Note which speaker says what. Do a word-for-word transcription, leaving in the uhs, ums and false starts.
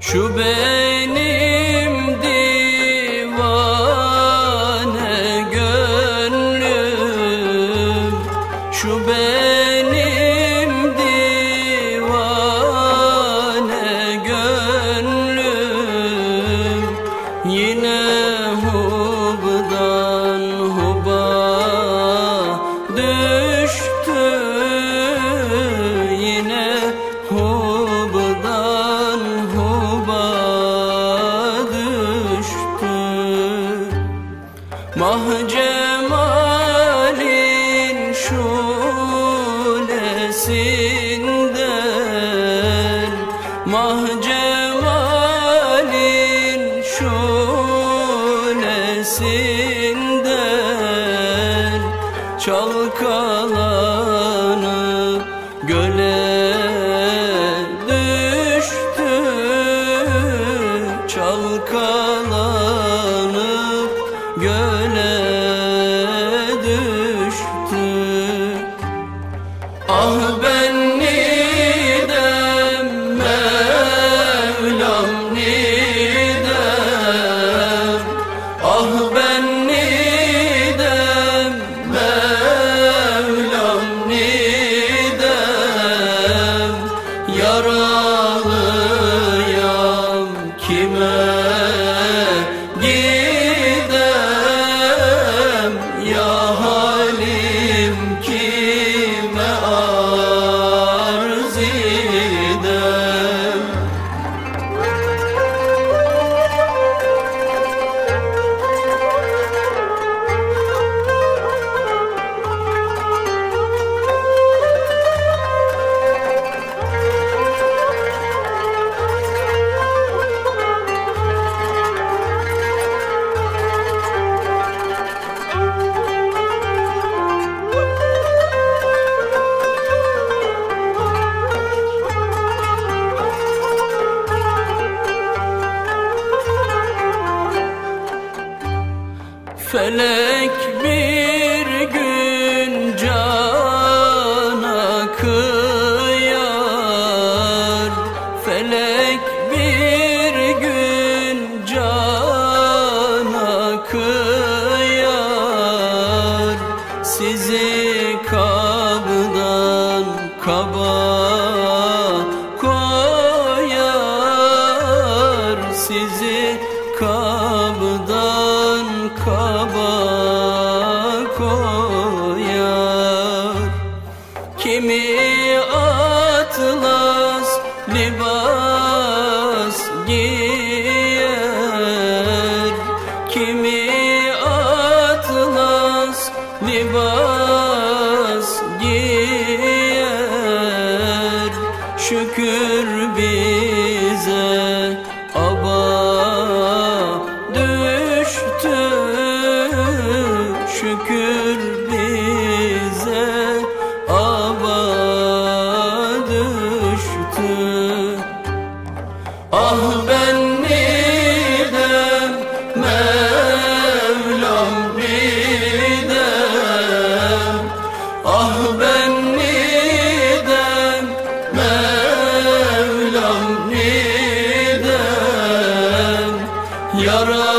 Speaker 1: Şu benim divane gönlüm, şu benim divane gönlüm, yine hubdan huba düştü, yine hubdan huba düştü. Mah cemalin şulesinden, mah cemalin şulesinden çalkalanıp göle düştü, çalkalanıp göle düştü. Ah ben nidem Mevlam nidem, ah ben nidem Mevlam nidem, yaralıyam kime gidem, ya halim kime arz edem. Felek bir gün cana kıyar, felek bir gün cana kıyar, sizi kabdan kaba koyar, sizi kabdan kaba koyar. Kimi atlas libas giyer, kimi atlas libas giyer. Şükür bize aba düştü, şükür bize aba düştü. Ah ben nidem Mevlam nidem, ah ben nidem Mevlam nidem, yara